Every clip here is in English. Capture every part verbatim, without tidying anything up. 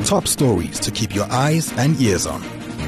Top stories to keep your eyes and ears on.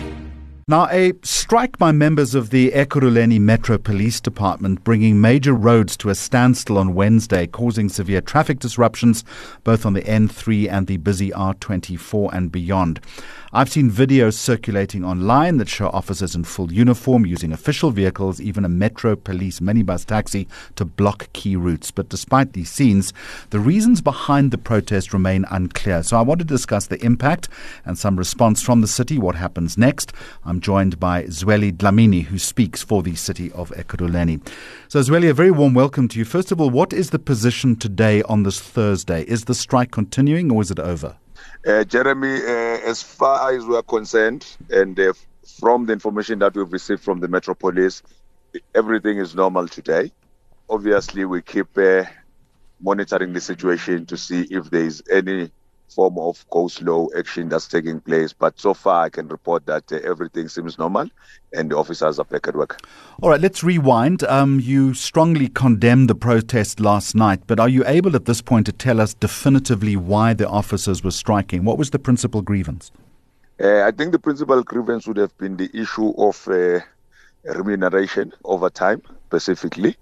Now, a strike by members of the Ekurhuleni Metro Police Department bringing major roads to a standstill on Wednesday, causing severe traffic disruptions both on the N three and the busy R twenty-four and beyond. I've seen videos circulating online that show officers in full uniform using official vehicles, even a Metro Police minibus taxi, to block key routes. But despite these scenes, the reasons behind the protest remain unclear. So I want to discuss the impact and some response from the city, what happens next. I'm joined by Zweli Dlamini, who speaks for the city of Ekurhuleni. So Zweli, a very warm welcome to you. First of all, what is the position today on this Thursday? Is the strike continuing or is it over? Uh, Jeremy, uh, as far as we are concerned, and uh, from the information that we've received from the Metro Police, everything is normal today. Obviously, we keep uh, monitoring the situation to see if there is any form of go-slow action that's taking place. But so far, I can report that uh, everything seems normal and the officers are back at work. All right, let's rewind. Um, you strongly condemned the protest last night, but are you able at this point to tell us definitively why the officers were striking? What was the principal grievance? Uh, I think the principal grievance would have been the issue of uh, remuneration over time, specifically.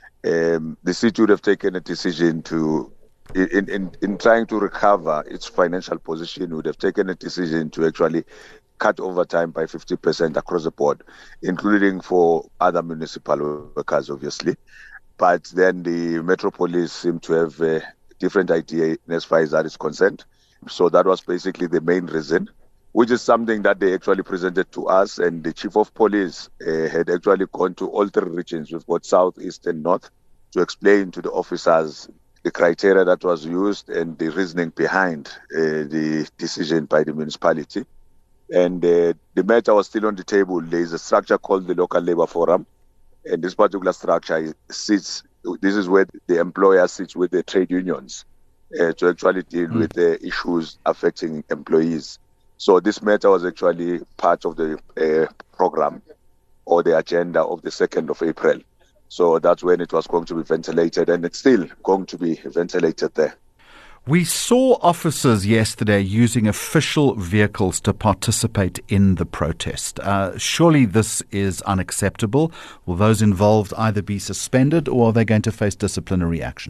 Um, the city would have taken a decision to In, in, in trying to recover its financial position, would have taken a decision to actually cut overtime by fifty percent across the board, including for other municipal workers, obviously. But then the Metro Police seem to have a different idea as far as that is concerned. So that was basically the main reason, which is something that they actually presented to us. And the Chief of Police uh, had actually gone to all three regions, we've got South, East and North, to explain to the officers the criteria that was used and the reasoning behind uh, the decision by the municipality. And uh, the matter was still on the table. There is a structure called the Local Labour Forum. And this particular structure sits, this is where the employer sits with the trade unions uh, to actually deal mm. with the issues affecting employees. So this matter was actually part of the uh, program or the agenda of the second of April. So that's when it was going to be ventilated, and it's still going to be ventilated there. We saw officers yesterday using official vehicles to participate in the protest. Uh, surely this is unacceptable. Will those involved either be suspended or are they going to face disciplinary action?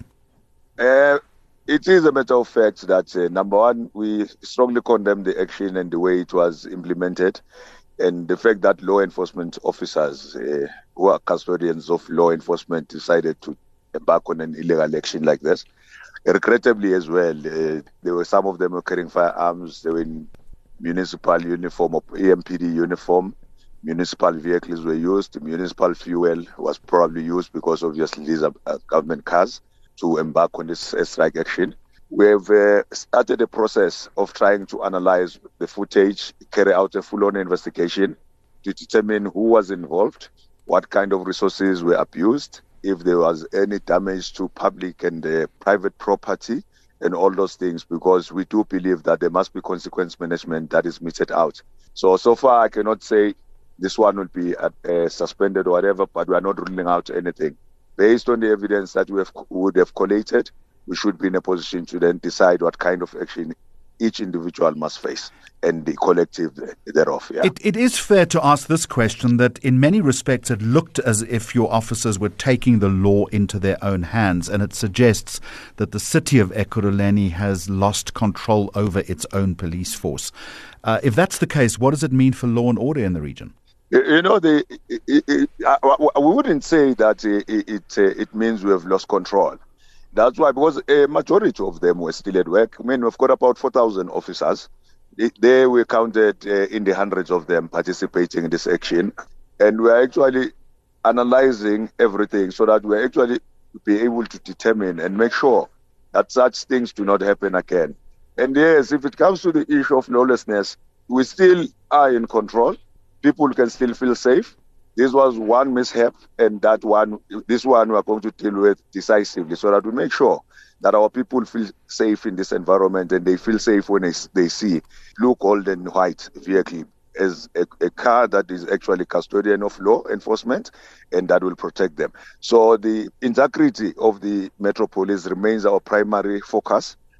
Uh, it is a matter of fact that, uh, number one, we strongly condemn the action and the way it was implemented. And the fact that law enforcement officers uh, who are custodians of law enforcement decided to embark on an illegal action like this. Regrettably as well, uh, there were some of them were carrying firearms, they were in municipal uniform or E M P D uniform. Municipal vehicles were used, municipal fuel was probably used because obviously these are uh, government cars to embark on this uh, strike action. We have uh, started a process of trying to analyze the footage, carry out a full-on investigation to determine who was involved, what kind of resources were abused, if there was any damage to public and uh, private property, and all those things, because we do believe that there must be consequence management that is meted out. So, so far I cannot say this one will be uh, suspended or whatever, but we are not ruling out anything. Based on the evidence that we have, would have collated, we should be in a position to then decide what kind of action each individual must face and the collective thereof. Yeah. It, it is fair to ask this question that in many respects it looked as if your officers were taking the law into their own hands, and it suggests that the city of Ekurhuleni has lost control over its own police force. Uh, if that's the case, what does it mean for law and order in the region? You know, the, it, it, it, I, we wouldn't say that it, it, it means we have lost control. That's why, because a majority of them were still at work. I mean, we've got about four thousand officers. They were counted uh, in the hundreds of them participating in this action. And we're actually analyzing everything so that we're actually be able to determine and make sure that such things do not happen again. And yes, if it comes to the issue of lawlessness, we still are in control. People can still feel safe. This was one mishap, and that one, this one we are going to deal with decisively so that we make sure that our people feel safe in this environment and they feel safe when they, they see blue, gold and white vehicle as a, a car that is actually custodian of law enforcement and that will protect them. So the integrity of the Metro Police remains our primary focus.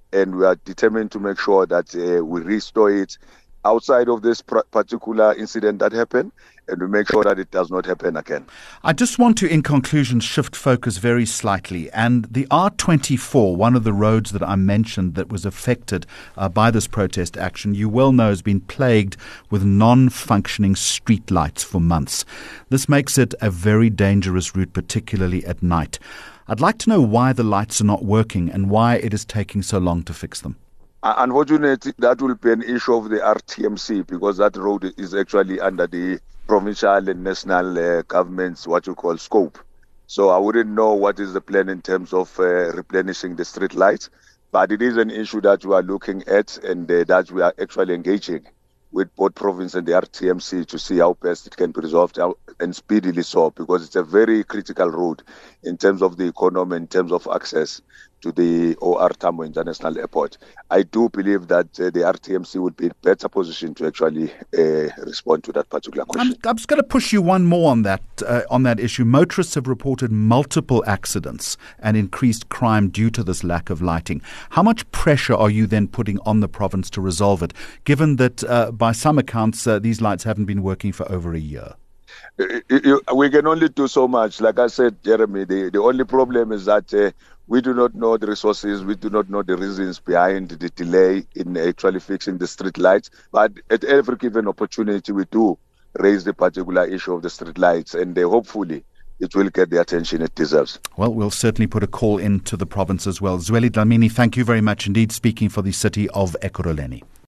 and we are determined to make sure that uh, we restore it outside of this pr- particular incident that happened, and we make sure that it does not happen again. I just want to, in conclusion, shift focus very slightly. And the R twenty-four, one of the roads that I mentioned that was affected uh, by this protest action, you well know has been plagued with non-functioning street lights for months. This makes it a very dangerous route, particularly at night. I'd like to know why the lights are not working and why it is taking so long to fix them. Unfortunately, that will be an issue of the R T M C, because that road is actually under the provincial and national uh, government's what you call scope. So I wouldn't know what is the plan in terms of uh, replenishing the street lights, but it is an issue that we are looking at, and uh, that we are actually engaging with both province and the R T M C to see how best it can be resolved, and speedily so, because it's a very critical road in terms of the economy, in terms of access to the O R Tambo International Airport. I do believe that uh, the R T M C would be in better position to actually uh, respond to that particular question. I'm, I'm just going to push you one more on that uh, on that issue. Motorists have reported multiple accidents and increased crime due to this lack of lighting. How much pressure are you then putting on the province to resolve it, given that uh, by some accounts uh, these lights haven't been working for over a year? We can only do so much. Like I said, Jeremy, the, the only problem is that uh, we do not know the resources, we do not know the reasons behind the delay in actually fixing the street lights. But at every given opportunity, we do raise the particular issue of the street lights, and uh, hopefully it will get the attention it deserves. Well, we'll certainly put a call into the province as well. Zweli Dlamini, thank you very much indeed, speaking for the city of Ekurhuleni.